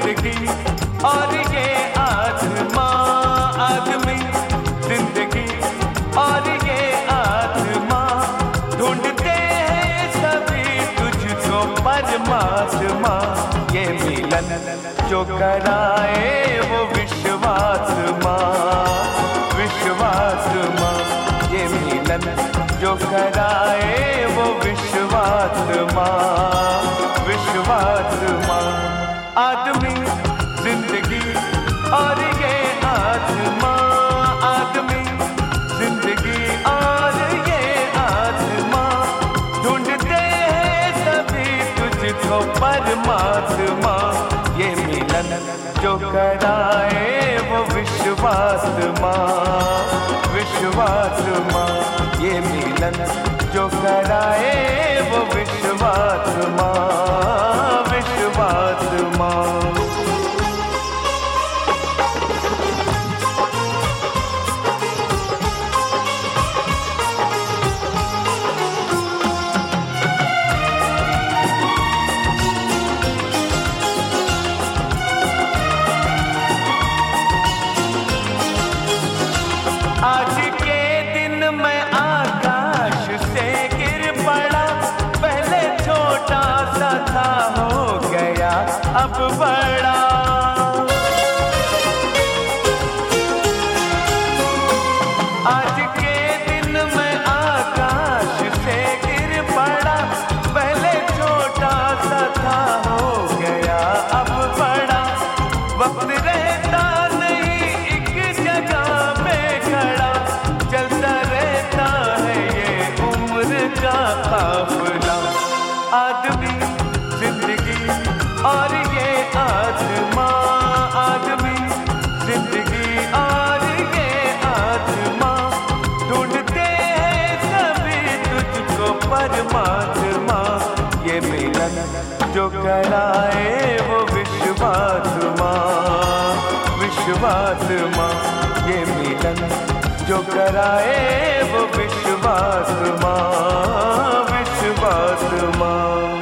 जिंदगी और ये आत्मा आदमी, जिंदगी और ये आत्मा ढूंढते हैं सभी तुझको परमात्मा। ये मिलन जो कराए वो विश्वास माँ, विश्वास माँ। ये मिलन जो कराए वो विश्वास माँ, विश्वास माँ। आदमी जिंदगी और ये आत्मा, आदमी जिंदगी और ये आत्मा ढूंढते हैं सभी तुझको परमात्मा। ये मिलन जो कराए वो विश्वास माँ, विश्वास माँ। ये मिलन जो कराए वो विश्वास माँ, विश्वास माँ। आज के दिन मैं आकाश से गिर पड़ा, पहले छोटा सा था हो गया अब बड़ा। आज के दिन मैं आकाश से गिर पड़ा, पहले छोटा सा था हो गया अब बड़ा। वक्त रहता नहीं एक जगह पे खड़ा, चलता रहता है ये उम्र का काफिला। आदमी जिंदगी और ये आत्मा, आदमी जिंदगी और ये आत्मा ढूंढते हैं सभी तुझको परमात्मा। ये मिलन जो कराए वो विश्वास माँ, विश्वास माँ। ये मिलन जो कराए वो विश्वास माँ, विश्वास माँ।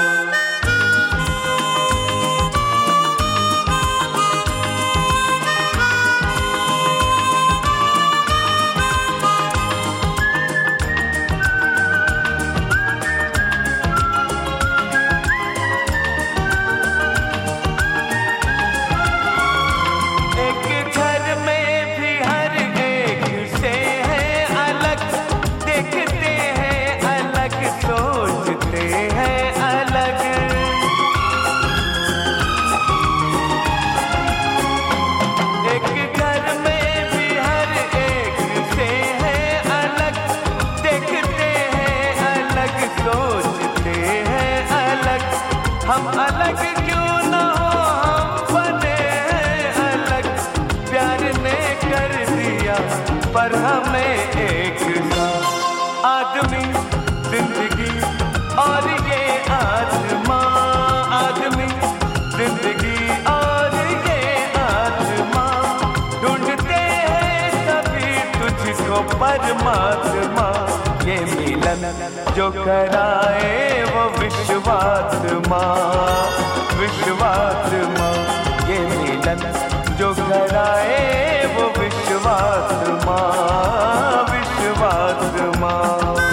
हम अलग क्यों ना हो, हम बने हैं अलग। प्यार ने कर दिया पर हमें एक सा। आदमी जिंदगी और ये आत्मा, आदमी जिंदगी और ये आत्मा ढूंढते हैं सभी तुझको परमात्मा। ये मिलन जो कराए वो विश्वास माँ, विश्वास माँ। ये मिलन जो कराए वो विश्वास माँ, विश्वास माँ।